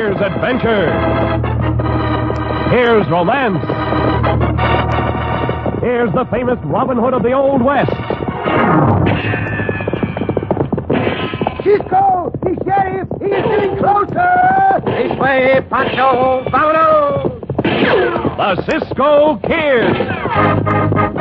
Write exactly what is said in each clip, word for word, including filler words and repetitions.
Here's adventure. Here's romance. Here's the famous Robin Hood of the Old West. Cisco! The sheriff! He is getting closer! This way, Pancho! Vámonos! The Cisco Kid.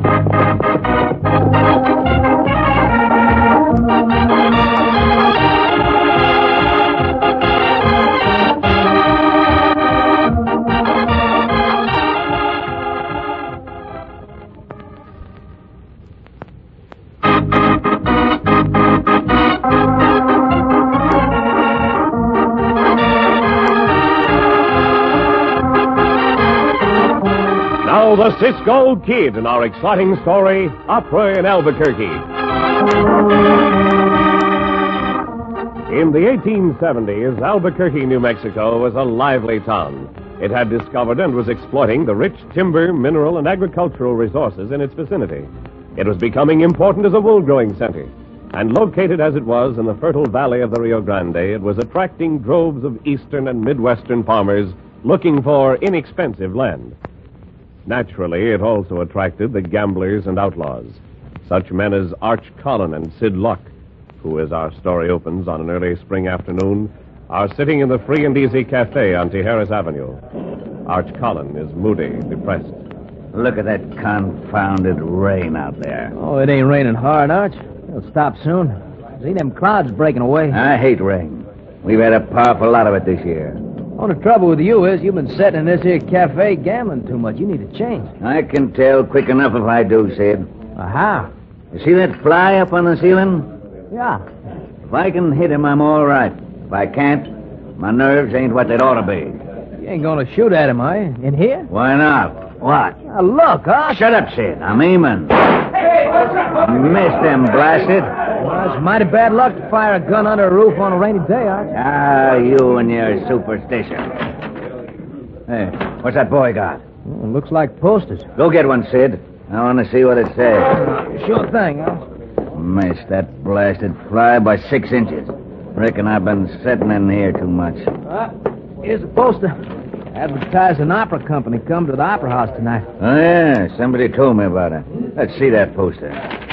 Now the Cisco Kid in our exciting story, Opera in Albuquerque. In the eighteen seventies, Albuquerque, New Mexico was a lively town. It had discovered and was exploiting the rich timber, mineral, and agricultural resources in its vicinity. It was becoming important as a wool-growing center. And located as it was in the fertile valley of the Rio Grande, it was attracting droves of eastern and midwestern farmers looking for inexpensive land. Naturally, it also attracted the gamblers and outlaws, such men as Arch Collin and Sid Luck, who, as our story opens on an early spring afternoon, are sitting in the Free and Easy Cafe on Tijeras Avenue. Arch Collin is moody, depressed. Look at that confounded rain out there. Oh, it ain't raining hard, Arch. It'll stop soon. See them clouds breaking away. I hate rain. We've had a powerful lot of it this year. Only trouble with you is you've been sitting in this here cafe gambling too much. You need to change. I can tell quick enough if I do, Sid. Uh, how? You see that fly up on the ceiling? Yeah. If I can hit him, I'm all right. If I can't, my nerves ain't what they'd ought to be. You ain't gonna shoot at him, are you? In here? Why not? What? Now, look, Arch. Shut up, Sid. I'm aiming. Missed him, blasted. Well, it's mighty bad luck to fire a gun under a roof on a rainy day, Arch. Ah, you and your superstition. Hey, what's that boy got? Well, looks like posters. Go get one, Sid. I want to see what it says. Sure thing, Arch. Missed that blasted fly by six inches. Reckon I've been sitting in here too much. Uh, here's a poster. Advertise an opera company. Come to the opera house tonight. Oh, yeah. Somebody told me about it. Let's see that poster.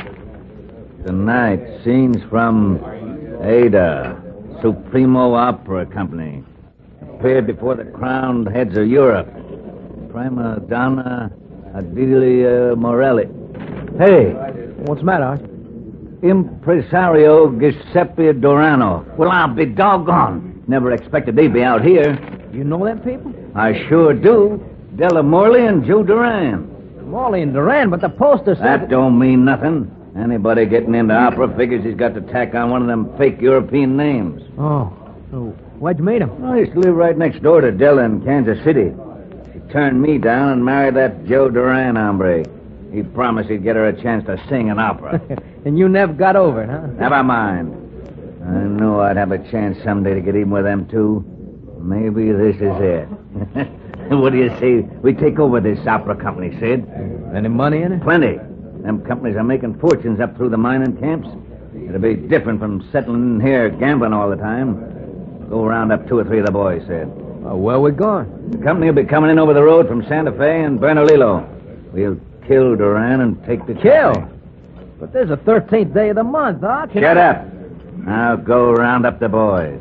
Tonight, scenes from Ada, Supremo Opera Company. Appeared before the crowned heads of Europe. Prima Donna Adelia Morelli. Hey! What's the matter, Arch? Impresario Giuseppe Dorano. Well, I'll be doggone. Never expected they'd be out here. You know them people? I sure do. Della Morley and Joe Duran. Morley and Duran, but the poster says... That don't mean nothing. Anybody getting into opera figures he's got to tack on one of them fake European names. Oh. So where'd you meet him? I used to live right next door to Della in Kansas City. She turned me down and married that Joe Duran hombre. He promised he'd get her a chance to sing an opera. And you never got over it, huh? Never mind. I knew I'd have a chance someday to get even with them, too. Maybe this is it. What do you say we take over this opera company, Sid? Any money in it? Plenty. Them companies are making fortunes up through the mining camps. It'll be different from settling in here gambling all the time. Go round up two or three of the boys, Sid. Well, where we going? The company will be coming in over the road from Santa Fe and Bernalillo. We'll kill Duran and take the Kill? company. But there's a thirteenth day of the month, Arch. Shut up. Now go round up the boys.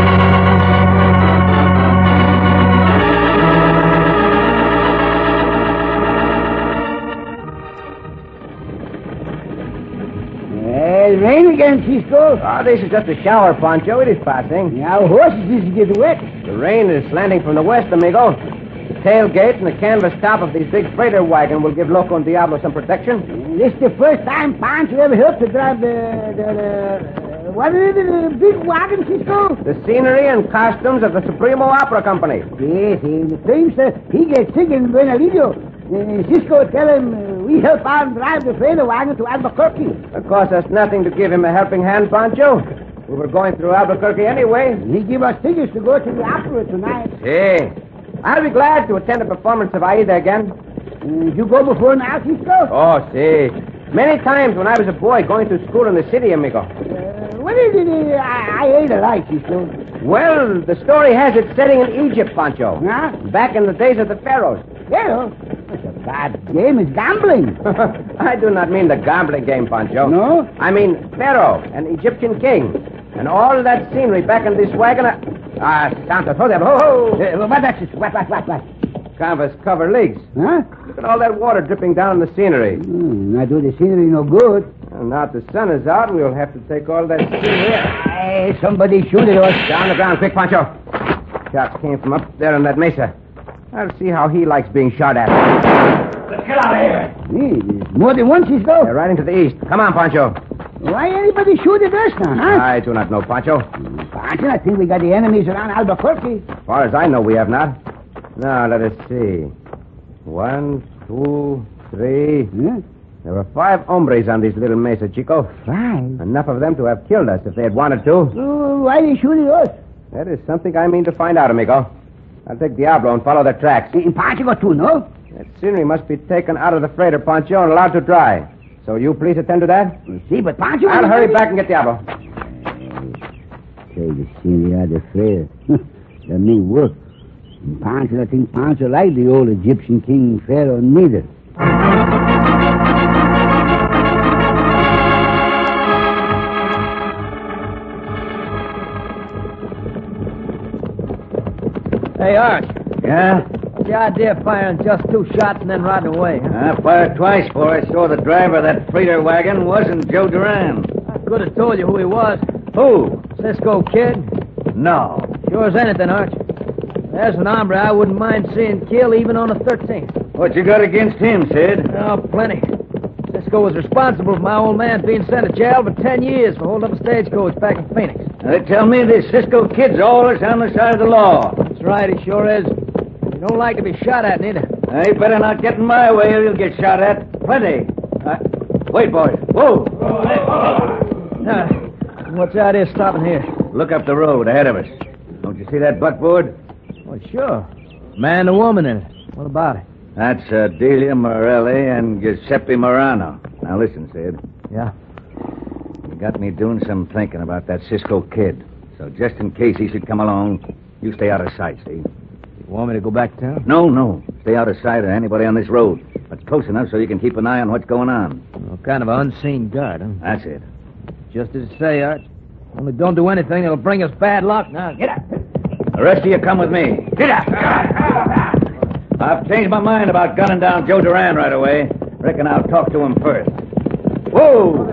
It's rain again, Cisco. Oh, this is just a shower, Pancho. It is passing. Now, horses is get wet. The rain is slanting from the west, amigo. The tailgate and the canvas top of this big freighter wagon will give Loco and Diablo some protection. This the first time Pancho ever helped to drive the... the, the what is it, the big wagon, Cisco? The scenery and costumes of the Supremo Opera Company. Yes, and the claims that he gets sick in Bernalillo. Uh, Cisco tell him uh, we help out and drive the freighter wagon to Albuquerque. It costs us nothing to give him a helping hand, Pancho. We were going through Albuquerque anyway. He give us tickets to go to the opera tonight. Hey, I'll be glad to attend a performance of Aida again. Uh, you go before now, Cisco? Oh, see. Many times when I was a boy going to school in the city, amigo. Uh, what is it uh, I, I ate a like, Cisco? Well, the story has it setting in Egypt, Pancho. Huh? Back in the days of the pharaohs. Pharaoh? That's a bad game. It's gambling. I do not mean the gambling game, Pancho. No? I mean Pharaoh, an Egyptian king. And all that scenery back in this wagon. I... Ah, Santa, throw that. Ho, ho! Uh, what, that's it? What, what, what, what? Canvas cover leaks. Huh? Look at all that water dripping down the scenery. Hmm, not do the scenery no good. Well, now that the sun is out, we'll have to take all that scenery. Hey, somebody shoot it, us. Down the ground, quick, Pancho. Shot came from up there on that mesa. I'll see how he likes being shot at. Let's get out of here. Hey, there's more than one, Cisco. They're riding to the east. Come on, Pancho. Why anybody shoot at us now, huh? I do not know, Pancho. Pancho, I think we got the enemies around Albuquerque. As far as I know, we have not. Now, let us see. One, two, three. Huh? There were five hombres on this little mesa, Chico. Five? Enough of them to have killed us if they had wanted to. Oh, why they shoot at us? That is something I mean to find out, amigo. I'll take Diablo and follow their tracks. In Pancho got two, no? That scenery must be taken out of the freighter, Pancho, and allowed to dry. So you please attend to that? See, but Pancho... I'll hurry back and get Diablo. Say, the scenery out of fair. That mean work. And Pancho, I think Pancho like the old Egyptian king Pharaoh neither. Hey, Arch. Yeah? What's the idea of firing just two shots and then riding away? Huh? I fired twice for I saw the driver of that freighter wagon wasn't Joe Duran. I could have told you who he was. Who? Cisco Kid. No. Sure as anything, Arch. There's an hombre I wouldn't mind seeing kill even on the thirteenth. What you got against him, Sid? Oh, plenty. Cisco was responsible for my old man being sent to jail for ten years for holding up a stagecoach back in Phoenix. They tell me this Cisco Kid's always on the side of the law. That's right, he sure is. He don't like to be shot at, neither. I better not get in my way or you'll get shot at. Plenty. Uh, wait, boys. Whoa. Uh, what's the idea of stopping here? Look up the road ahead of us. Don't you see that buckboard? Well, sure. Man and woman in it. What about it? That's uh, Delia Morelli and Giuseppe Morano. Now listen, Sid. Yeah. You got me doing some thinking about that Cisco Kid. So just in case he should come along, you stay out of sight, see? You want me to go back to town? No, no. Stay out of sight of anybody on this road. But close enough so you can keep an eye on what's going on. Well, kind of an unseen guard, huh? That's it. Just as you say, Arch. Only don't do anything that'll bring us bad luck. Now, get up. The rest of you come with me. Get up. I've changed my mind about gunning down Joe Duran right away. Reckon I'll talk to him first. Whoa!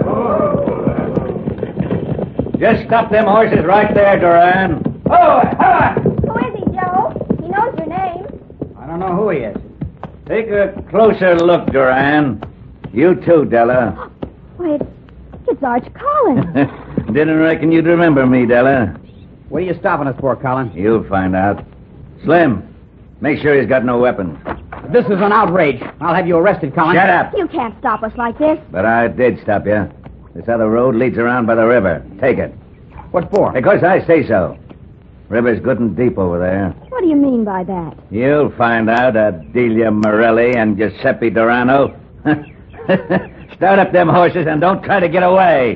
Just stop them horses right there, Duran. Oh, ha! Who is he, Joe? He knows your name. I don't know who he is. Take a closer look, Duran. You too, Della. Why, it's, it's Arch Collins. Didn't reckon you'd remember me, Della. What are you stopping us for, Collins? You'll find out. Slim, make sure he's got no weapons. This is an outrage. I'll have you arrested, Collins. Shut up. You can't stop us like this. But I did stop you. This other road leads around by the river. Take it. What for? Because I say so. River's good and deep over there. What do you mean by that? You'll find out, Adelia Morelli and Giuseppe Durano. Start up them horses and don't try to get away.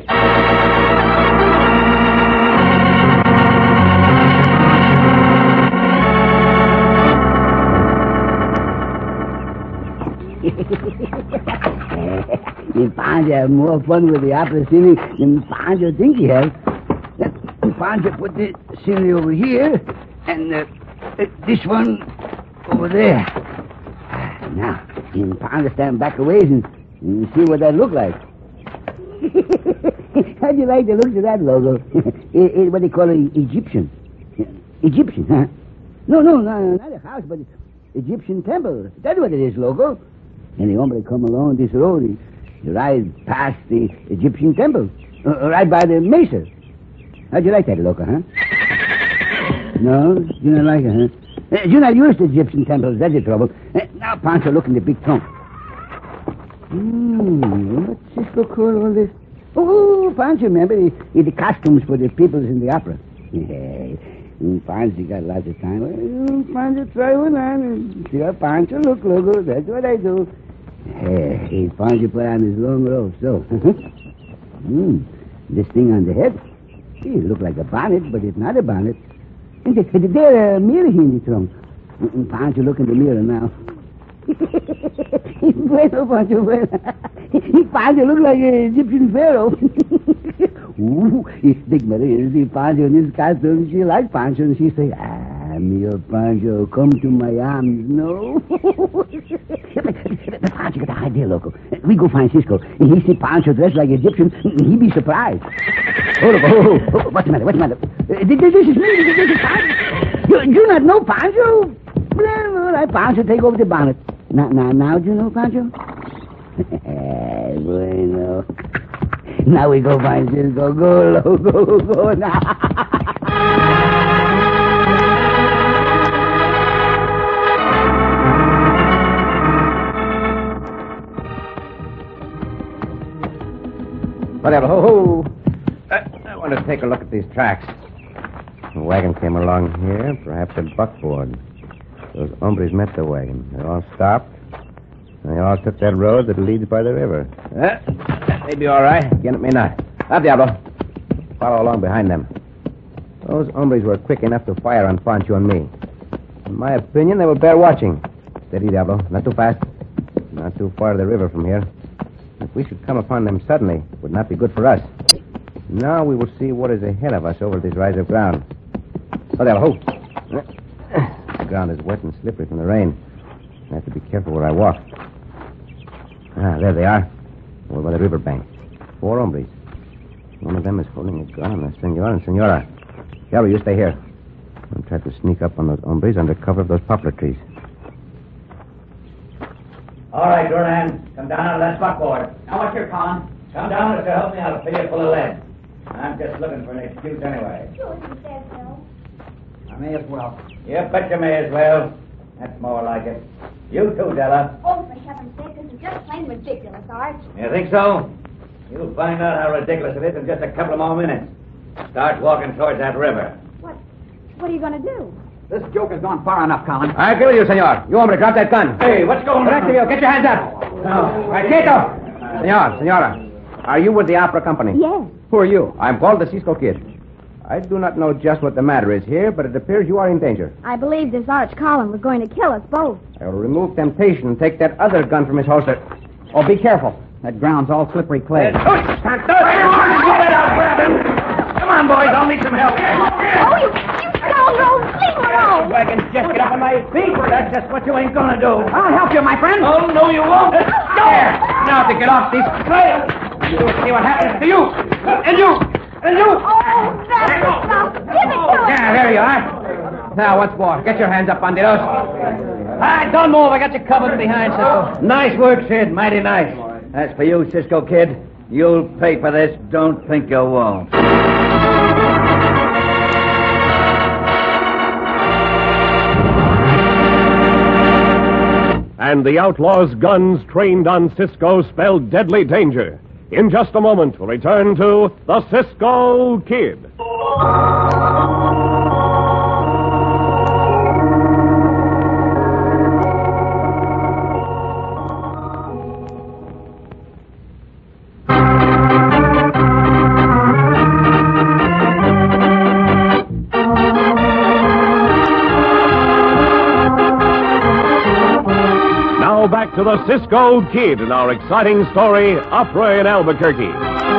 You Pancho have more fun with the opera scenery than Pancho think he has. Pancho put the scenery over here, and uh, this one over there. Now, you Pancho stand back a ways and, and see what that look like. How'd you like the looks of that logo? it, it, what they call it, Egyptian. Egyptian, huh? No, no, no, not a house, but Egyptian temple. That's what it is, logo. And the hombre come along this road, he, he ride past the Egyptian temple, uh, right by the mesa. How'd you like that, loco, huh? No, you don't like it, huh? Uh, you're not used to Egyptian temples, that's the trouble. Uh, now, Pancho, look in the big trunk. Hmm, what's Cisco call all this? Oh, Pancho, remember, the, the costumes for the peoples in the opera. Yeah, Pancho got lots of time. Well, Pancho, try one on. See how Pancho look, logo, that's what I do. Hey, Pancho put on his long robe, so. Hmm, this thing on the head, it look like a bonnet, but it's not a bonnet. There, a mirror here in the trunk. Pancho, look in the mirror now. Bueno, Pancho, bueno. Pancho look like an Egyptian pharaoh. Ooh, if Dick Maria see Pancho in his costume, she like Pancho, and she say, ah, mio Pancho, come to my arms, no? Pancho got an idea, loco. We go find Cisco. He see Pancho dressed like Egyptian, he be surprised. Oh, look, oh, oh, what's the matter, what's the matter? Uh, this, this is me, this is Pancho. You, you not know Pancho? Well, I Pancho take over the bonnet. Now, now, now, do you know Pancho? Bueno. Now we go find Cisco. Go, go, go, go now. Whatever, ho, ho. Uh, I want to take a look at these tracks. The wagon came along here, perhaps a buckboard. Those hombres met the wagon. They all stopped. They all took that road that leads by the river. Uh, that may be all right. Again, it may not. Up, Diablo. Follow along behind them. Those hombres were quick enough to fire on Pancho and me. In my opinion, they will bear watching. Steady, Diablo. Not too fast. Not too far to the river from here. If we should come upon them suddenly, it would not be good for us. Now we will see what is ahead of us over this rise of ground. Oh, Diablo, ho. The ground is wet and slippery from the rain. I have to be careful where I walk. Ah, there they are. Over by the river bank. Four hombres. One of them is holding a gun on the senor and senora. Diablo, you stay here. I'll try to sneak up on those hombres under cover of those poplar trees. All right, Duran. Come down out of that buckboard. Now, what's your con? Come down to help me. I'll fill you full of lead. I'm just looking for an excuse anyway. Sure, he says so. I may as well. You bet you may as well. That's more like it. You too, Della. Oh, for heaven's sake, this is just plain ridiculous, Art. You think so? You'll find out how ridiculous it is in just a couple of more minutes. Start walking towards that river. What? What are you going to do? This joke has gone far enough, Colin. I agree with you, senor. You want me to drop that gun? Hey, what's going on? You, get your hands up. No. Right, Quieto. Senor, senora, are you with the opera company? Yes. Who are you? I'm called the Cisco Kid. I do not know just what the matter is here, but it appears you are in danger. I believe this Arch Collin was going to kill us both. I will remove temptation and take that other gun from his holster. Oh, be careful. That ground's all slippery clay. Come on, boys. I'll need some help. Oh, you, you scoundrel! Leave him alone! I can just get up on my feet. That's just what you ain't gonna do. I'll help you, my friend. Oh, no, you won't. There. Now to get off these trails. You'll see what happens to you. And you. And you. Oh, that's enough. Give it to him. Yeah, there you are. Now, once more. Get your hands up, bandidos. All right, don't move. I got you covered behind, Cisco. Nice work, Sid. Mighty nice. As for you, Cisco Kid, you'll pay for this. Don't think you won't. And the outlaws' guns trained on Cisco spelled deadly danger. In just a moment, we'll return to the Cisco Kid. Back to the Cisco Kid in our exciting story, Opera in Albuquerque.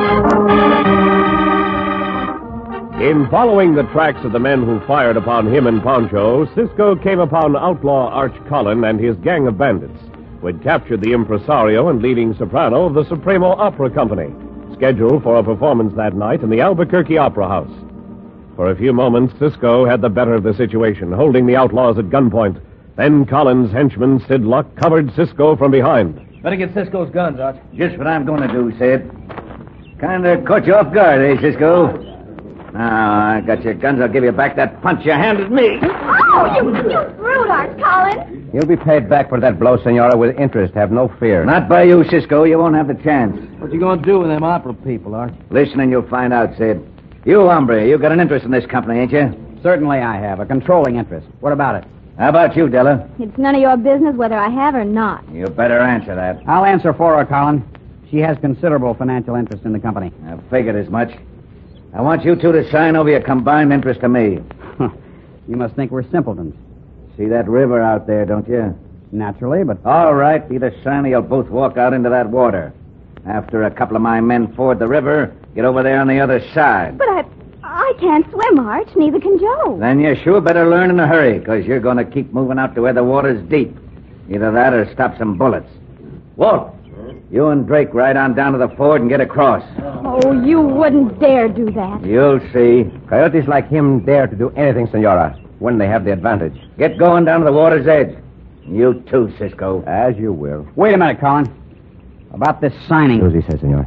In following the tracks of the men who fired upon him and Pancho, Cisco came upon outlaw Arch Collin and his gang of bandits, who had captured the impresario and leading soprano of the Supremo Opera Company, scheduled for a performance that night in the Albuquerque Opera House. For a few moments, Cisco had the better of the situation, holding the outlaws at gunpoint. Then Collins' henchman, Sid Luck, covered Cisco from behind. Better get Cisco's guns, Arch. Just what I'm going to do, Sid. Kind of caught you off guard, eh, Cisco? Now, I got your guns. I'll give you back that punch you handed me. Oh, you, you brute, Arch Collin. You'll be paid back for that blow, senora, with interest. Have no fear. Not by you, Cisco. You won't have the chance. What you going to do with them opera people, Arch? Listen and you'll find out, Sid. You, hombre, you got an interest in this company, ain't you? Certainly I have. A controlling interest. What about it? How about you, Della? It's none of your business whether I have or not. You better answer that. I'll answer for her, Colin. She has considerable financial interest in the company. I figured as much. I want you two to sign over your combined interest to me. You must think we're simpletons. See that river out there, don't you? Naturally, but... All right, either son or you'll both walk out into that water. After a couple of my men ford the river, get over there on the other side. But I I can't swim, Arch. Neither can Joe. Then you sure better learn in a hurry, because you're going to keep moving out to where the water's deep. Either that or stop some bullets. Walt, you and Drake ride on down to the ford and get across. Oh, you wouldn't dare do that. You'll see. Coyotes like him dare to do anything, Senora, when they have the advantage. Get going down to the water's edge. You too, Cisco. As you will. Wait a minute, Colin. About this signing. Susie says, Senor.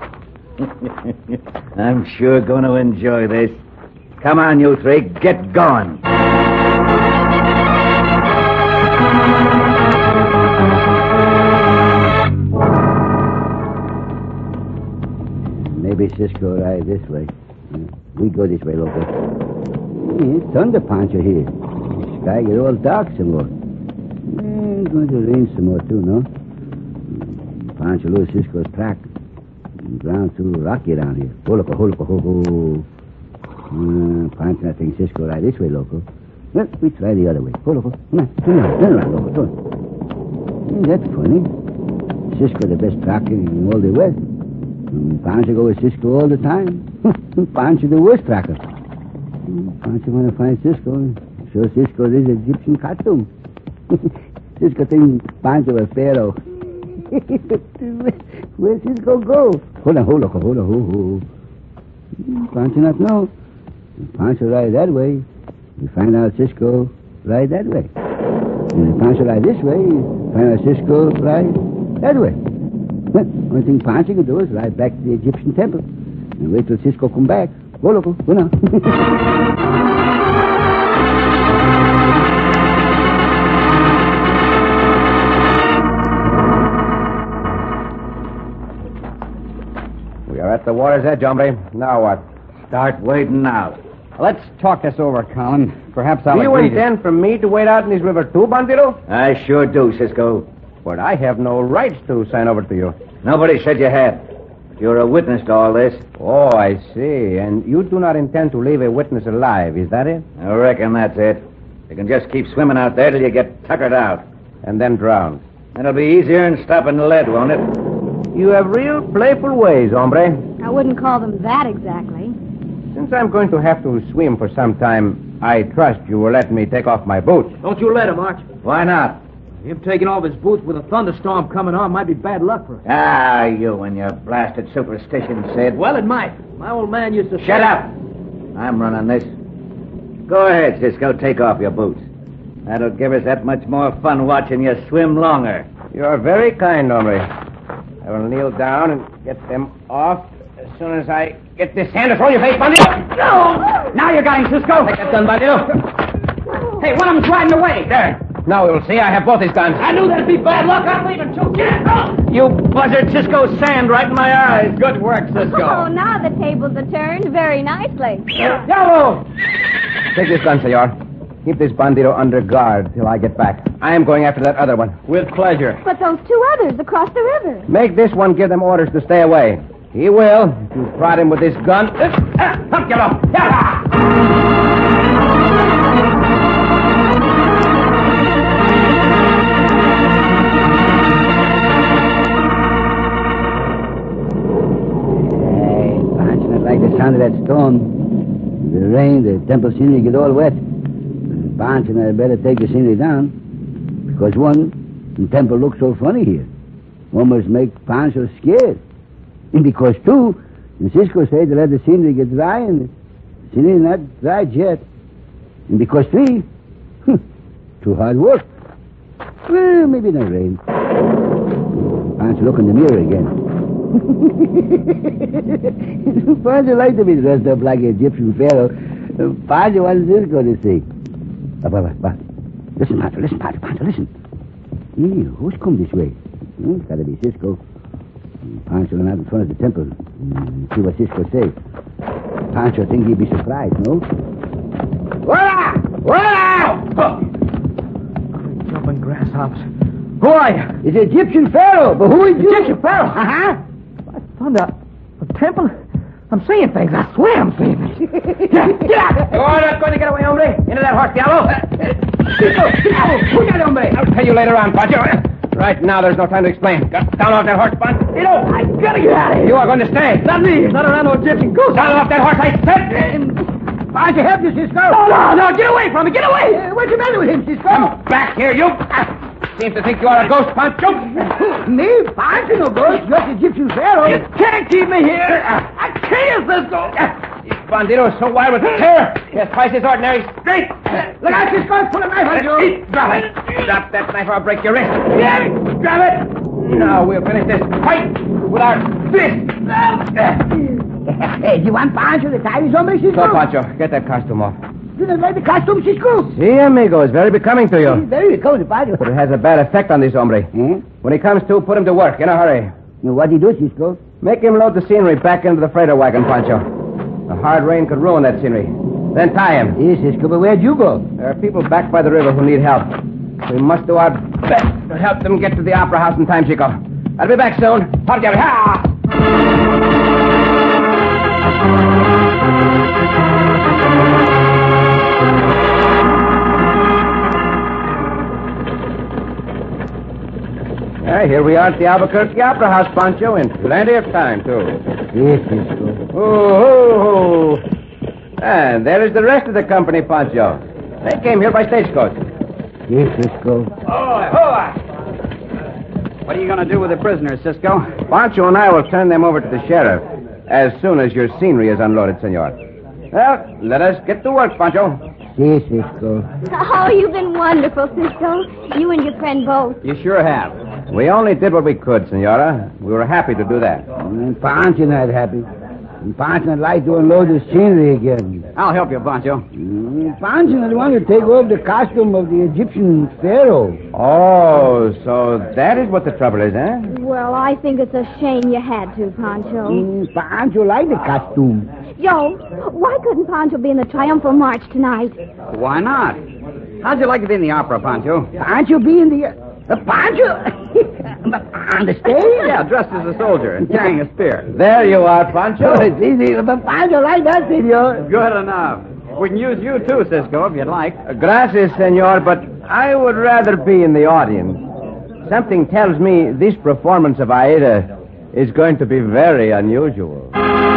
I'm sure going to enjoy this. Come on, you three. Get going. Maybe Cisco ride this way. We go this way, local. It's thunder Pancho here. The sky get all dark some more. Eh, It's going to rain some more, too, no? Pancho lose Cisco's track. The ground too rocky around here. Ho, loco, ho, loco, ho, ho. Uh, Pancho, I think Cisco ride this way, loco. Well, we try the other way. Ho, loco. Come on, turn around, turn around, loco, turn. Eh, that's funny. Cisco the best tracker in all the West. And Pancho go with Cisco all the time. Pancho the worst tracker. Pancho want to find Cisco. Show Cisco this Egyptian costume. Cisco thinks Pancho a pharaoh. Where Cisco go? Hold on, hold on, hold on, hold on. Pancho not know. If Pancho ride that way, we find out Cisco ride that way. And if Pancho ride this way, we find out Cisco ride that way. Well, only thing Pancho can do is ride back to the Egyptian temple and wait till Cisco come back. Go, loco, go now. We are at the water's edge, hombre. Now what? Start wading now. Let's talk this over, Colin. Perhaps I'll Do you agree to- intend for me to wade out in this river too, Bandito? I sure do, Cisco. But I have no rights to sign over to you. Nobody said you had. You're a witness to all this. Oh, I see. And you do not intend to leave a witness alive, is that it? I reckon that's it. You can just keep swimming out there till you get tuckered out. And then drown. It'll be easier than stopping the lead, won't it? You have real playful ways, hombre. I wouldn't call them that exactly. Since I'm going to have to swim for some time, I trust you will let me take off my boots. Don't you let him, Arch. Why not? Him taking off his boots with a thunderstorm coming on might be bad luck for us. Ah, you and your blasted superstition, Sid. Well, it might. My old man used to say... Shut up! I'm running this. Go ahead, Cisco. Take off your boots. That'll give us that much more fun watching you swim longer. You are very kind, hombre. I will kneel down and get them off as soon as I get this hand across your face, Bandito. No! Now you got him, Cisco. Take that gun, Bandito. Hey, one of them's riding away. There. Now we will see. I have both his guns. I knew that'd be bad luck. I'm leaving, too. Get it. Oh. You buzzard, Cisco, sand right in my eyes. Good work, Cisco. Oh, now the tables are turned very nicely. Diablo! Take this gun, senor. Keep this bandito under guard till I get back. I am going after that other one. With pleasure. But those two others across the river. Make this one give them orders to stay away. He will, if you prod him with this gun. Ah, up, get off. The sound of that storm, the rain, the temple scenery get all wet. Pancho and I better take the scenery down. Because one, the temple looks so funny here. Almost make Pancho scared. And because two, the Cisco say to let the scenery get dry, and the scenery not dry yet. And because three, too hard work. Well, maybe not rain. Pancho look in the mirror again. Pancho like to be dressed up like an Egyptian pharaoh. Pancho wants Cisco to see. Up, up, up, up. Listen, Pancho, listen, Pancho, Pancho, listen. Hey, who's come this way? Oh, it's gotta be Cisco. Pancho went out in front of the temple. Mm, see what Cisco say. Pancho think he'd be surprised, no? Voila! Voila! Oh. Jumping grasshoppers. Who are you? It's Egyptian pharaoh, but who is you? Egyptian pharaoh? Uh-huh. Thunder. A temple? I'm seeing things. I swear I'm seeing things. Get, get out! You're not going to get away, hombre. Into that horse, Diablo. Cisco, Cisco, who's that hombre? I'll tell you later on, Pancho. Right now, there's no time to explain. Get down off that horse, Pancho. I gotta get out of here. You are going to stay. Not me. Not around no Egyptian ghost. Down off that horse, I said. Pancho, help you, Cisco. No, no, no. Get away from me. Get away. Uh, what's the matter with him, Cisco? Come back here, you. Seems to think you are a ghost, Pancho. Me? Pancho, no ghost. You're the Egyptian pharaoh. You can't keep me here. I can't, Cisco. This bandito is so wild with terror. He has twice his ordinary strength. Look out, Cisco. Pull a knife on you. Drop it. Drop that knife or I'll break your wrist. Yeah. Drop it. Now we'll finish this fight with our fists. Hey, do you want Pancho to tie his hombre, Cisco? So, Pancho, get that costume off. You don't like the costume, Cisco? Si, amigo. It's very becoming to you. Very cold, Pancho. But it has a bad effect on this hombre. Hmm? When he comes to, put him to work in a hurry. Now, what do you do, Cisco? Make him load the scenery back into the freighter wagon, Pancho. The hard rain could ruin that scenery. Then tie him. Yes, Cisco, but where'd you go? There are people back by the river who need help. We must do our best to help them get to the opera house in time, Chico. I'll be back soon. Hop, Jerry. Ha! Hey, here we are at the Albuquerque Opera House, Pancho, in plenty of time, too. Yes, Cisco. Oh, oh, oh. And there is the rest of the company, Pancho. They came here by stagecoach. Yes, Cisco. Oh, oh. What are you going to do with the prisoners, Cisco? Pancho and I will turn them over to the sheriff as soon as your scenery is unloaded, senor. Well, let us get to work, Pancho. Yes, Cisco. Oh, you've been wonderful, Cisco. You and your friend both. You sure have. We only did what we could, senora. We were happy to do that. And Pancho not happy. And Pancho not like to unload the scenery again. I'll help you, Pancho. Mm, Pancho not want to take off the costume of the Egyptian pharaoh. Oh, so that is what the trouble is, eh? Well, I think it's a shame you had to, Pancho. Mm, Pancho like the costume. Joe, why couldn't Pancho be in the triumphal march tonight? Why not? How'd you like to be in the opera, Pancho? Pancho be in the... Uh, Pancho? On the stage? Yeah, dressed as a soldier and carrying a spear. There you are, Pancho. Oh, it's easy. But Pancho like that, senor. Good enough. We can use you, too, Cisco, if you'd like. Gracias, senor, but I would rather be in the audience. Something tells me this performance of Aida is going to be very unusual.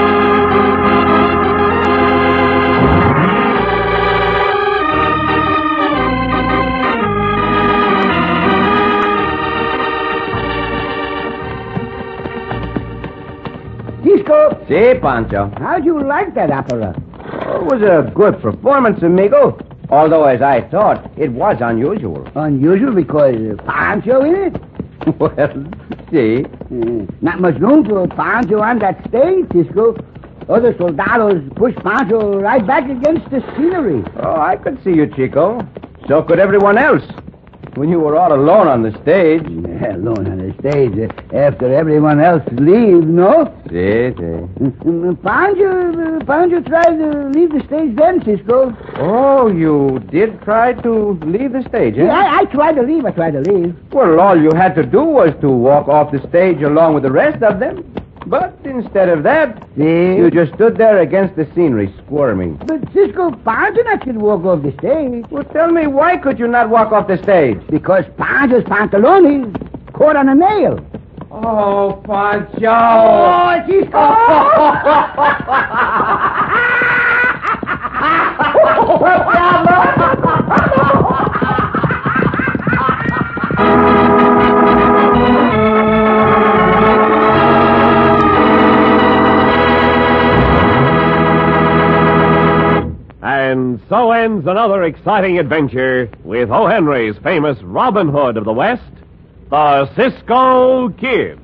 Cisco, Si, Pancho. how'd you like that opera? It was a good performance, amigo. Although, as I thought, it was unusual. Unusual because uh, Pancho in it? Well, see. Uh, not much room for Pancho on that stage, Cisco. Other soldados pushed Pancho right back against the scenery. Oh, I could see you, Chico. So could everyone else. When you were all alone on the stage. Yeah, alone on the stage uh, after everyone else leave, no? Si, si. Uh, Pancho, uh, Pancho tried to leave the stage then, Cisco. Oh, you did try to leave the stage, eh? Yeah, I, I tried to leave. I tried to leave. Well, all you had to do was to walk off the stage along with the rest of them. But instead of that, See? you just stood there against the scenery, squirming. But Cisco, Pancho not could walk off the stage. Well, tell me, why could you not walk off the stage? Because Pancho's pantalones caught on a nail. Oh, Pancho! Oh, Cisco! And so ends another exciting adventure with O. Henry's famous Robin Hood of the West, the Cisco Kid.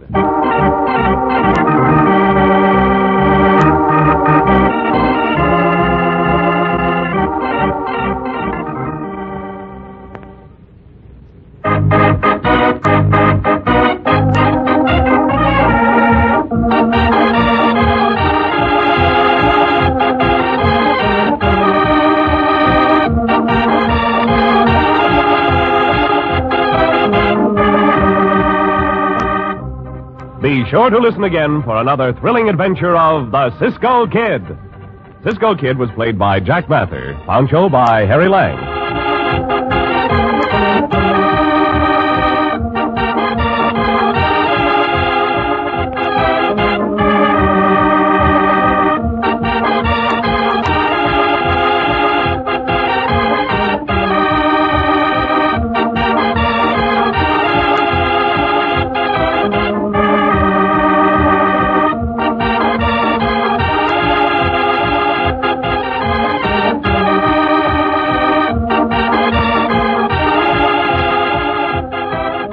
Be sure to listen again for another thrilling adventure of the Cisco Kid. Cisco Kid was played by Jack Mather, Pancho by Harry Lang.